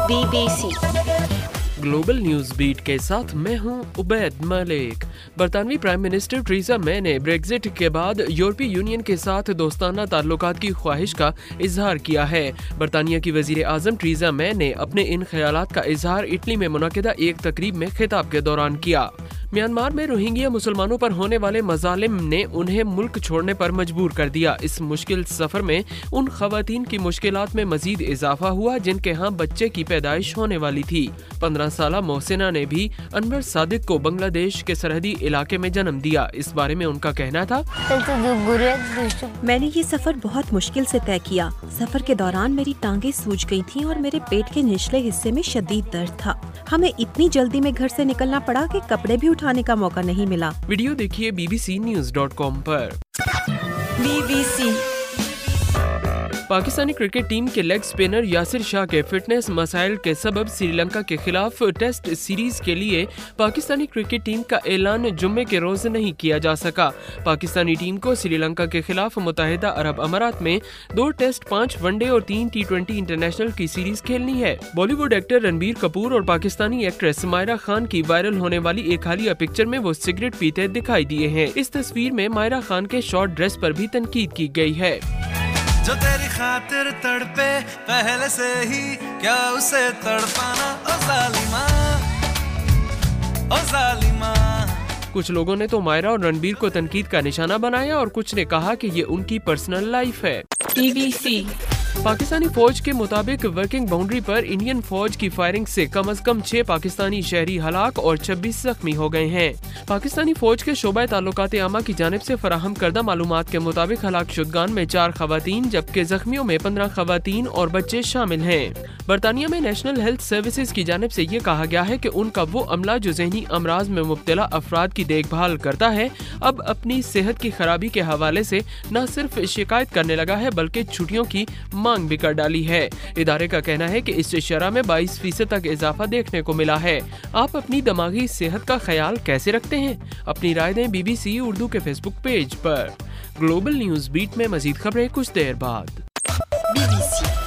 BBC global news beat के साथ मैं हूं उबैद मलिक। बरतानवी प्राइम मिनिस्टर टेरेसा मे ने ब्रेक्जिट के बाद यूरोपीय यूनियन के साथ दोस्ताना ताल्लुकात की ख्वाहिश का इजहार किया है। बरतानिया की वजीर आजम टेरेसा मे ने अपने इन ख्यालात का इजहार इटली में मुनक़िदा एक तकरीब में खिताब के दौरान किया। म्यांमार में रोहिंग्या मुसलमानों पर होने वाले मजालिम ने उन्हें मुल्क छोड़ने पर मजबूर कर दिया। इस मुश्किल सफर में उन खवातीन की मुश्किलात में मजीद इजाफा हुआ जिनके यहाँ बच्चे की पैदाइश होने वाली थी। 15 साला मोहसिना ने भी अनवर सादिक को बांग्लादेश के सरहदी इलाके में जन्म दिया। इस बारे में उनका कहना था, मैंने ये सफर बहुत मुश्किल से तय किया। सफर के दौरान मेरी टांगें सूज गई थीं और मेरे पेट के निचले हिस्से में शदीद दर्द था। हमें इतनी जल्दी में घर से निकलना पड़ा कि कपड़े भी उठाने का मौका नहीं मिला। वीडियो देखिए bbcnews.com पर। BBC पाकिस्तानी क्रिकेट टीम के लेग स्पिनर यासिर शाह के फिटनेस मसाइल के सबब श्रीलंका के खिलाफ टेस्ट सीरीज के लिए पाकिस्तानी क्रिकेट टीम का ऐलान जुम्मे के रोज नहीं किया जा सका। पाकिस्तानी टीम को श्रीलंका के खिलाफ मुत्तहिदा अरब अमारात में 2 टेस्ट, 5 वनडे और 3 T20 इंटरनेशनल की सीरीज खेलनी है। बॉलीवुड एक्टर रणबीर कपूर और पाकिस्तानी एक्ट्रेस मायरा खान की वायरल होने वाली एक हालिया पिक्चर में वो सिगरेट पीते दिखाई दिए हैं। इस तस्वीर में मायरा खान के शॉर्ट ड्रेस पर भी तनकीद की गई है। जो तेरी खातिर तड़पे पहले से ही, क्या उसे तड़पाना ओ जालिमा, ओ जालिमा। कुछ लोगों ने तो मायरा और रणबीर को तनकीद का निशाना बनाया और कुछ ने कहा कि ये उनकी पर्सनल लाइफ है। BBC पाकिस्तानी फौज के मुताबिक वर्किंग बाउंड्री पर इंडियन फौज की फायरिंग से कम 6 पाकिस्तानी शहरी हलाक और 26 जख्मी हो गए हैं। पाकिस्तानी फौज के शोबा ताल्लुकात आमा की जानिब से फराहम करदा मालूमात के मुताबिक हलाक शुदगान में 4 खवातीन जबकि जख्मियों में 15 खवातीन और बच्चे शामिल हैं। बरतानिया में नेशनल हेल्थ सर्विसेज की जानिब से ये कहा गया है कि उनका वो अमला जो ज़हनी अमराज में मुब्तला अफराद की देखभाल करता है अब अपनी सेहत की खराबी के हवाले से न सिर्फ शिकायत करने लगा है बल्कि छुट्टियों की मांग भी कर डाली है। इदारे का कहना है कि इस शरह में 22% तक इजाफा देखने को मिला है। आप अपनी दिमागी सेहत का ख्याल कैसे रखते हैं? अपनी राय दें BBC उर्दू के फेसबुक पेज पर। ग्लोबल न्यूज बीट में मजीद खबरें कुछ देर बाद। BBC